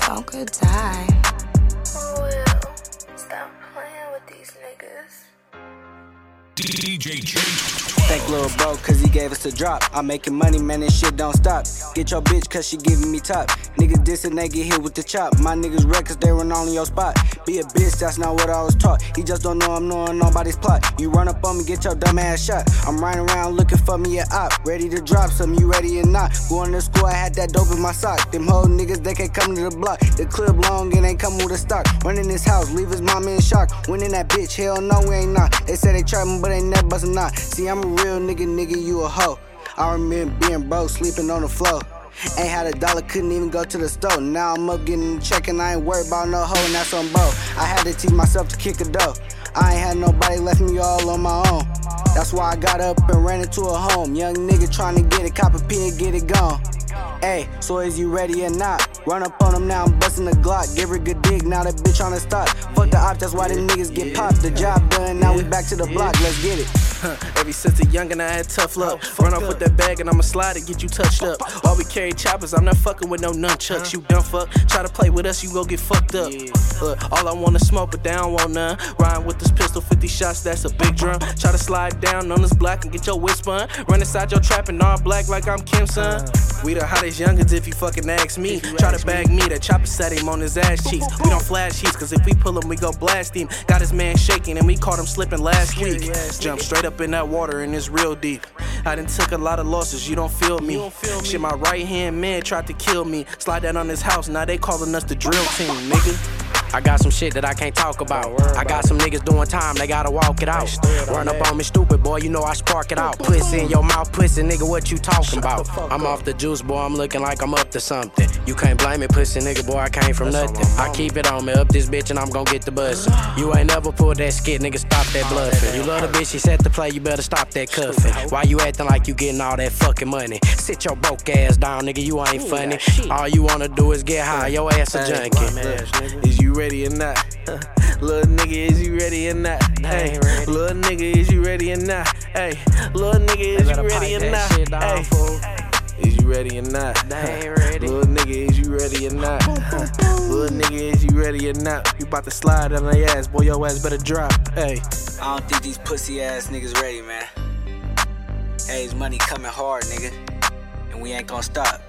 smoke or die. Well, stop playing with these niggas. DJ J. Thank little bro, cause he gave us a drop. I'm making money, man, this shit don't stop. Get your bitch, cause she giving me top. Niggas dissing, they get hit with the chop. My niggas wreck, cause they run on your spot. Be a bitch, that's not what I was taught. He just don't know I'm knowing nobody's plot. You run up on me, get your dumb ass shot. I'm riding around looking for me a op. Ready to drop something, you ready or not? Going to school, I had that dope in my sock. Them whole niggas, they can't come to the block. The clip long and ain't coming with a stock. Running this house, leave his mama in shock. Winning that bitch, hell no, we ain't not. They say they trapping, but they never bustin' not. See, I'm a real nigga, you a hoe. I remember being broke, sleeping on the floor. Ain't had a dollar, couldn't even go to the store. Now I'm up getting a check and I ain't worried about no hoe, and that's on bro. I had to teach myself to kick a dough. I ain't had nobody, left me all on my own. That's why I got up and ran into a home. Young nigga tryna get it, cop a P and get it gone. Ayy, so is you ready or not? Run up on him now, I'm bustin' the Glock. Give her a good dig, now that bitch tryna stop. Fuck the op, that's why the niggas get popped. The job done, now we back to the block, let's get it. Ever since a youngin' I had tough luck. Run off with that bag and I'ma slide and get you touched up. While we carry choppers, I'm not fucking with no nunchucks. You dumb fuck, try to play with us, you gon' get fucked up. All I wanna smoke, but they don't want none. Riding with this pistol, 50 shots, that's a big drum. Try to slide down on this block and get your whip spun. Run inside your trap and all black like I'm Kim son. We the hottest youngins if you fucking ask me. Try to bag me, that chopper set him on his ass cheeks. We don't flash heats, cause if we pull him, we go blast him. Got his man shaking and we caught him slipping last week. Jump straight up in that water and it's real deep. I done took a lot of losses, you don't feel me. Shit, my right hand man tried to kill me. Slide that on his house, now they calling us the drill team, nigga. I got some shit that I can't talk about. I got some niggas doing time, they gotta walk it out. Run up on me stupid, boy, you know I spark it out. Pussy in your mouth, pussy, nigga, what you talking about? I'm off the juice, boy, I'm looking like I'm up to something. You can't blame me, pussy, nigga, boy, I came from nothing. I keep it on me, up this bitch and I'm gon' get the bussin'. You ain't never pulled that skit, nigga, stop that bluffing. You love the bitch, she set to play, you better stop that cuffing. Why you acting like you getting all that fucking money? Sit your broke ass down, nigga, you ain't funny. All you wanna do is get high, your ass a junkie. Is you ready or not? Little nigga, is you ready or not? Hey, little nigga, is you ready or not? Hey, little nigga, is you ready or not? Hey, is you ready or not? Little nigga, is you ready or not? Little nigga, is you ready or not? You bout to slide on their ass, boy, your ass better drop. Hey, I don't think these pussy ass niggas ready, man. Hey, his money coming hard, nigga, and we ain't gon' stop.